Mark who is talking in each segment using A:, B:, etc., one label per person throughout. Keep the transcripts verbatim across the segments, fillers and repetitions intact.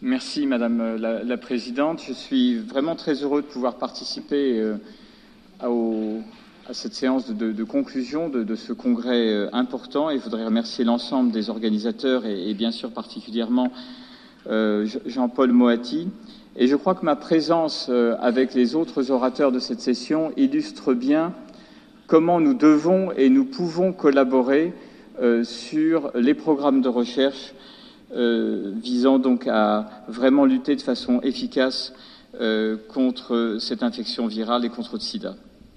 A: Merci Madame la, la Présidente. Je suis vraiment très heureux de pouvoir participer euh, à, au, à cette séance de, de, de conclusion de, de ce congrès euh, important, et je voudrais remercier l'ensemble des organisateurs et, et bien sûr particulièrement euh, Jean-Paul Moati. Et je crois que ma présence euh, avec les autres orateurs de cette session illustre bien comment nous devons et nous pouvons collaborer euh, sur les programmes de recherche Euh, visant donc à vraiment lutter de façon efficace euh, contre cette infection virale et contre le sida.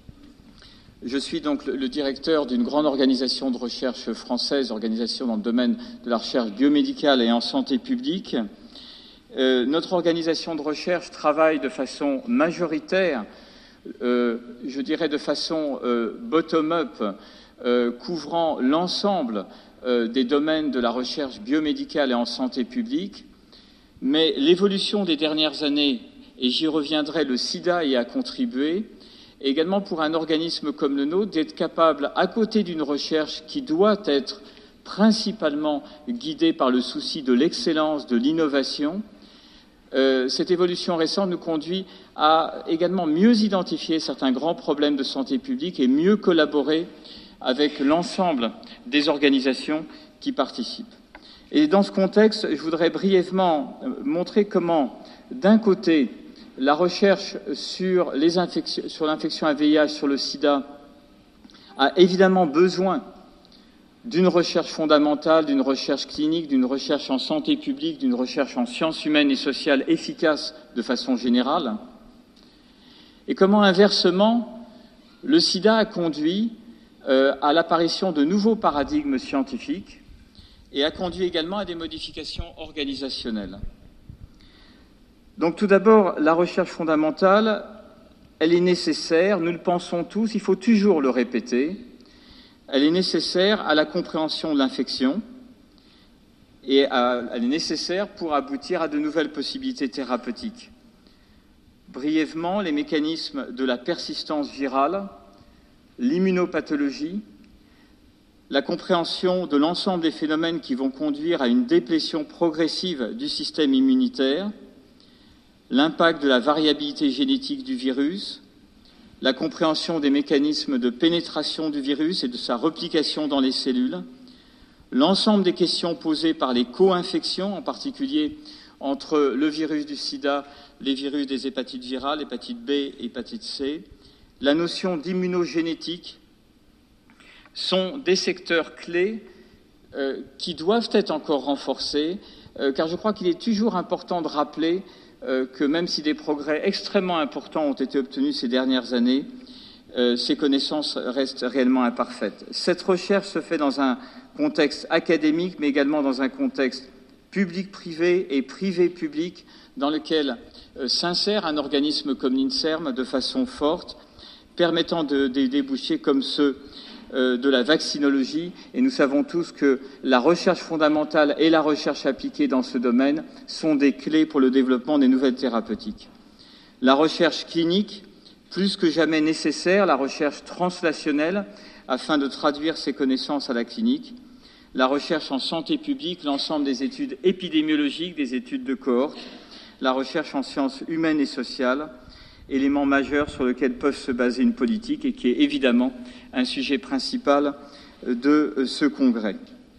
A: Je suis donc le, le directeur d'une grande organisation de recherche française, organisation dans le domaine de la recherche biomédicale et en santé publique. Euh, notre organisation de recherche travaille de façon majoritaire, euh, je dirais de façon euh, bottom-up, euh, couvrant l'ensemble des domaines de la recherche biomédicale et en santé publique, mais l'évolution des dernières années, et j'y reviendrai, le sida y a contribué, et également pour un organisme comme le nôtre d'être capable, à côté d'une recherche qui doit être principalement guidée par le souci de l'excellence, de l'innovation, euh, cette évolution récente nous conduit à également mieux identifier certains grands problèmes de santé publique et mieux collaborer avec l'ensemble des organisations qui participent. Et dans ce contexte, je voudrais brièvement montrer comment, d'un côté, la recherche sur les infections, sur l'infection à V I H, sur le sida, a évidemment besoin d'une recherche fondamentale, d'une recherche clinique, d'une recherche en santé publique, d'une recherche en sciences humaines et sociales efficace de façon générale, et comment, inversement, le sida a conduit Euh, à l'apparition de nouveaux paradigmes scientifiques et a conduit également à des modifications organisationnelles. Donc tout d'abord, la recherche fondamentale, elle est nécessaire, nous le pensons tous, il faut toujours le répéter, elle est nécessaire à la compréhension de l'infection et à, elle est nécessaire pour aboutir à de nouvelles possibilités thérapeutiques. Brièvement, les mécanismes de la persistance virale, l'immunopathologie, la compréhension de l'ensemble des phénomènes qui vont conduire à une déplétion progressive du système immunitaire, l'impact de la variabilité génétique du virus, la compréhension des mécanismes de pénétration du virus et de sa replication dans les cellules, l'ensemble des questions posées par les co-infections, en particulier entre le virus du sida, les virus des hépatites virales, hépatite B et hépatite C, la notion d'immunogénétique sont des secteurs clés euh, qui doivent être encore renforcés, euh, car je crois qu'il est toujours important de rappeler euh, que même si des progrès extrêmement importants ont été obtenus ces dernières années, euh, ces connaissances restent réellement imparfaites. Cette recherche se fait dans un contexte académique, mais également dans un contexte public-privé et privé-public, dans lequel euh, s'insère un organisme comme l'INSERM de façon forte, permettant de, de déboucher comme ceux euh, de la vaccinologie. Et nous savons tous que la recherche fondamentale et la recherche appliquée dans ce domaine sont des clés pour le développement des nouvelles thérapeutiques. La recherche clinique, plus que jamais nécessaire, la recherche translationnelle, afin de traduire ces connaissances à la clinique. La recherche en santé publique, l'ensemble des études épidémiologiques, des études de cohorte. La recherche en sciences humaines et sociales, élément majeur sur lequel peut se baser une politique et qui est évidemment un sujet principal de ce congrès.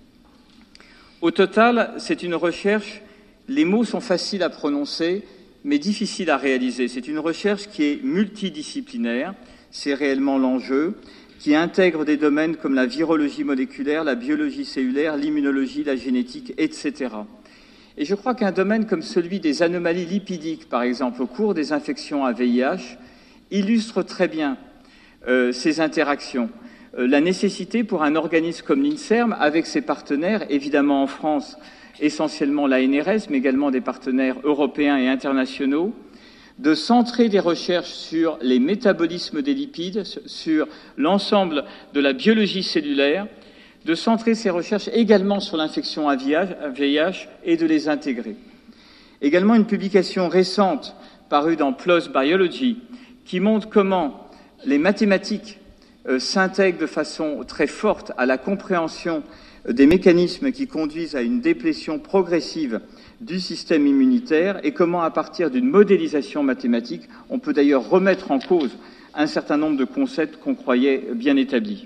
A: Au total, c'est une recherche, les mots sont faciles à prononcer, mais difficiles à réaliser. C'est une recherche qui est multidisciplinaire, c'est réellement l'enjeu, qui intègre des domaines comme la virologie moléculaire, la biologie cellulaire, l'immunologie, la génétique, et cetera. Et je crois qu'un domaine comme celui des anomalies lipidiques, par exemple, au cours des infections à V I H, illustre très bien euh, ces interactions. Euh, la nécessité pour un organisme comme l'INSERM, avec ses partenaires, évidemment en France, essentiellement l'A N R S, mais également des partenaires européens et internationaux, de centrer des recherches sur les métabolismes des lipides, sur l'ensemble de la biologie cellulaire, de centrer ces recherches également sur l'infection à V I H et de les intégrer. Également une publication récente parue dans PLOS Biology qui montre comment les mathématiques euh, s'intègrent de façon très forte à la compréhension des mécanismes qui conduisent à une déplétion progressive du système immunitaire et comment, à partir d'une modélisation mathématique, on peut d'ailleurs remettre en cause un certain nombre de concepts qu'on croyait bien établis.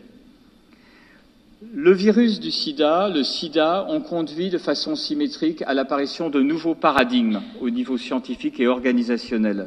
A: Le virus du sida, le sida, ont conduit de façon symétrique à l'apparition de nouveaux paradigmes au niveau scientifique et organisationnel.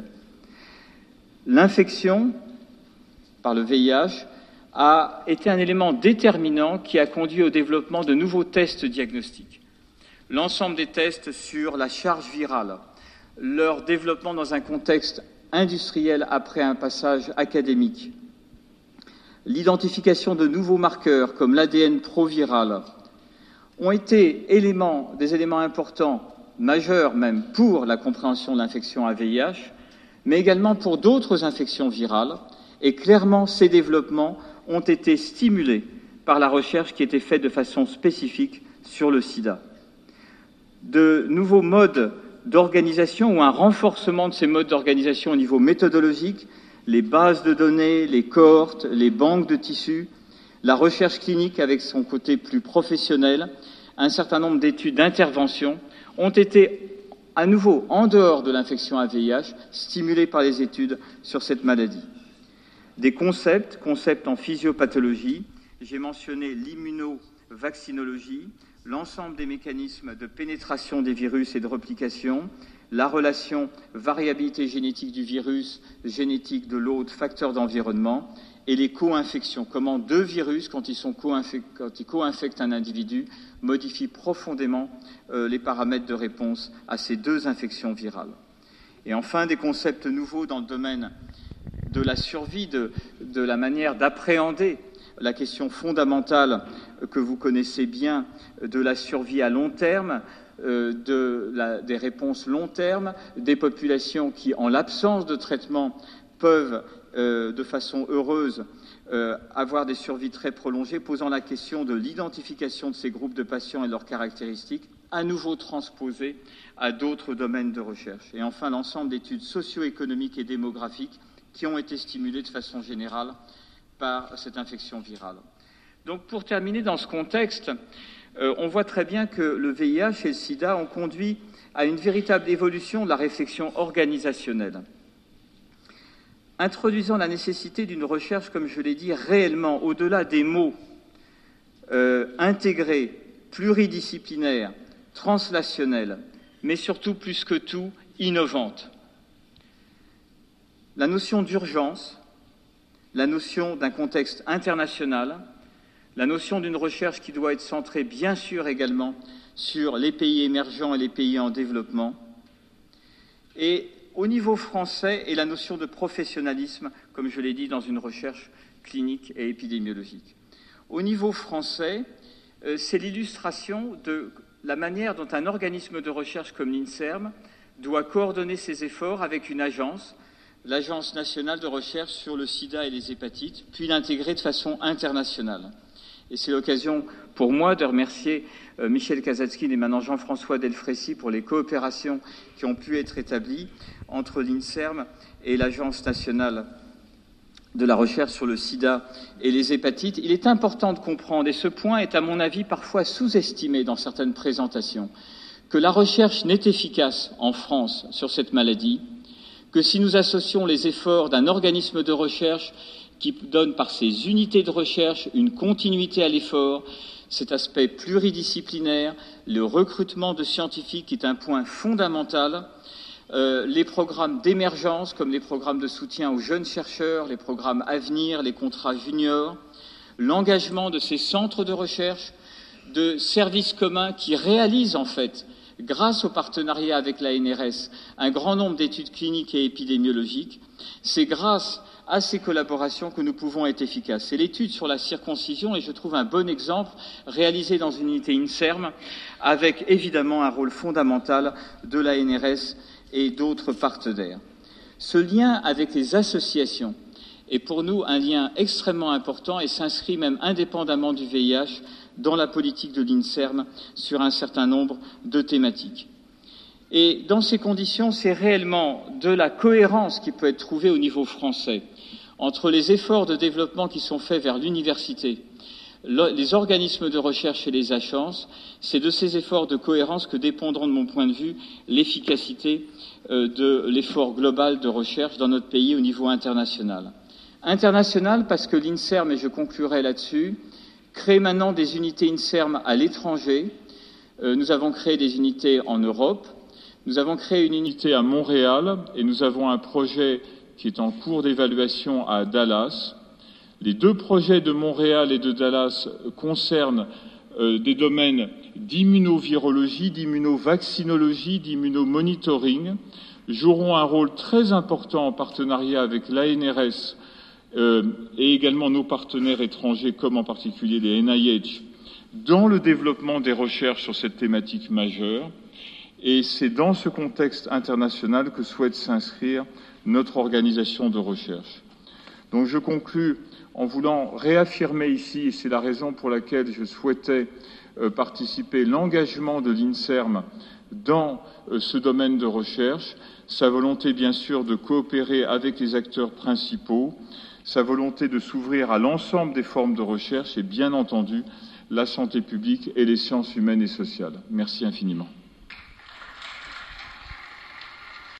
A: L'infection par le V I H a été un élément déterminant qui a conduit au développement de nouveaux tests diagnostiques. L'ensemble des tests sur la charge virale, leur développement dans un contexte industriel après un passage académique, l'identification de nouveaux marqueurs comme l'A D N proviral ont été éléments, des éléments importants, majeurs même, pour la compréhension de l'infection à V I H, mais également pour d'autres infections virales. Et clairement, ces développements ont été stimulés par la recherche qui était faite de façon spécifique sur le sida. De nouveaux modes d'organisation ou un renforcement de ces modes d'organisation au niveau méthodologique, les bases de données, les cohortes, les banques de tissus, la recherche clinique avec son côté plus professionnel, un certain nombre d'études d'intervention ont été à nouveau, en dehors de l'infection à V I H, stimulées par les études sur cette maladie. Des concepts, concepts en physiopathologie, j'ai mentionné l'immunovaccinologie, l'ensemble des mécanismes de pénétration des virus et de replication, la relation variabilité génétique du virus, génétique de l'hôte, facteur d'environnement, et les co-infections. Comment deux virus, quand ils, sont co-infect- quand ils co-infectent un individu, modifient profondément euh, les paramètres de réponse à ces deux infections virales. Et enfin, des concepts nouveaux dans le domaine de la survie, de, de la manière d'appréhender la question fondamentale que vous connaissez bien de la survie à long terme, euh, de la, des réponses long terme, des populations qui, en l'absence de traitement, peuvent, euh, de façon heureuse, euh, avoir des survies très prolongées, posant la question de l'identification de ces groupes de patients et de leurs caractéristiques, à nouveau transposées à d'autres domaines de recherche. Et enfin, l'ensemble d'études socio-économiques et démographiques qui ont été stimulées de façon générale par cette infection virale. Donc, pour terminer dans ce contexte, euh, on voit très bien que le V I H et le sida ont conduit à une véritable évolution de la réflexion organisationnelle, introduisant la nécessité d'une recherche, comme je l'ai dit, réellement, au-delà des mots, euh, intégrée, pluridisciplinaire, translationnelle, mais surtout, plus que tout, innovante. La notion d'urgence, la notion d'un contexte international, la notion d'une recherche qui doit être centrée, bien sûr, également sur les pays émergents et les pays en développement, et au niveau français, et la notion de professionnalisme, comme je l'ai dit, dans une recherche clinique et épidémiologique. Au niveau français, euh, c'est l'illustration de la manière dont un organisme de recherche comme l'INSERM doit coordonner ses efforts avec une agence, l'Agence nationale de recherche sur le sida et les hépatites, puis l'intégrer de façon internationale. Et c'est l'occasion pour moi de remercier euh, Michel Kazatskin et maintenant Jean-François Delfrécy pour les coopérations qui ont pu être établies entre l'INSERM et l'Agence nationale de la recherche sur le sida et les hépatites. Il est important de comprendre, et ce point est à mon avis parfois sous-estimé dans certaines présentations, que la recherche n'est efficace en France sur cette maladie que si nous associons les efforts d'un organisme de recherche qui donne par ses unités de recherche une continuité à l'effort, cet aspect pluridisciplinaire, le recrutement de scientifiques qui est un point fondamental, euh, les programmes d'émergence comme les programmes de soutien aux jeunes chercheurs, les programmes Avenir, les contrats juniors, l'engagement de ces centres de recherche, de services communs qui réalisent en fait, grâce au partenariat avec l'A N R S, un grand nombre d'études cliniques et épidémiologiques. C'est grâce à ces collaborations que nous pouvons être efficaces. C'est l'étude sur la circoncision, et je trouve un bon exemple, réalisée dans une unité INSERM, avec évidemment un rôle fondamental de l'A N R S et d'autres partenaires. Ce lien avec les associations est pour nous un lien extrêmement important et s'inscrit même indépendamment du V I H dans la politique de l'INSERM sur un certain nombre de thématiques. Et dans ces conditions, c'est réellement de la cohérence qui peut être trouvée au niveau français entre les efforts de développement qui sont faits vers l'université, les organismes de recherche et les agences, c'est de ces efforts de cohérence que dépendront, de mon point de vue, l'efficacité de l'effort global de recherche dans notre pays au niveau international. International parce que l'INSERM, et je conclurai là-dessus, crée maintenant des unités INSERM à l'étranger. Nous avons créé des unités en Europe. Nous avons créé une unité à Montréal et nous avons un projet qui est en cours d'évaluation à Dallas. Les deux projets de Montréal et de Dallas concernent euh, des domaines d'immunovirologie, d'immunovaccinologie, d'immunomonitoring, joueront un rôle très important en partenariat avec l'A N R S euh, et également nos partenaires étrangers, comme en particulier les N I H, dans le développement des recherches sur cette thématique majeure. Et c'est dans ce contexte international que souhaite s'inscrire notre organisation de recherche. Donc je conclus en voulant réaffirmer ici, et c'est la raison pour laquelle je souhaitais euh, participer, l'engagement de l'INSERM dans euh, ce domaine de recherche, sa volonté bien sûr de coopérer avec les acteurs principaux, sa volonté de s'ouvrir à l'ensemble des formes de recherche et bien entendu la santé publique et les sciences humaines et sociales. Merci infiniment.